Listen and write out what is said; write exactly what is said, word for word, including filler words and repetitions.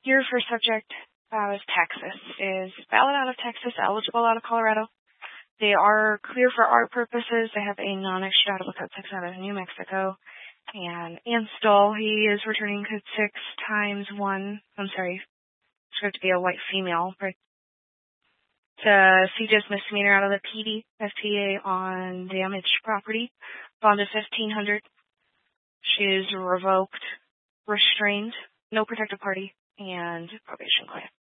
Your first subject uh, is Texas. Is valid out of Texas, eligible out of Colorado. They are clear for art purposes. They have a non-extraditable code six out of New Mexico. And Anstal, he is returning code six times one. I'm sorry, it's going to be a white female. Right? It's a C J S misdemeanor out of the P D, F T A on damaged property. Bond of fifteen hundred dollars. She is revoked, restrained, no protective party, and probation claim.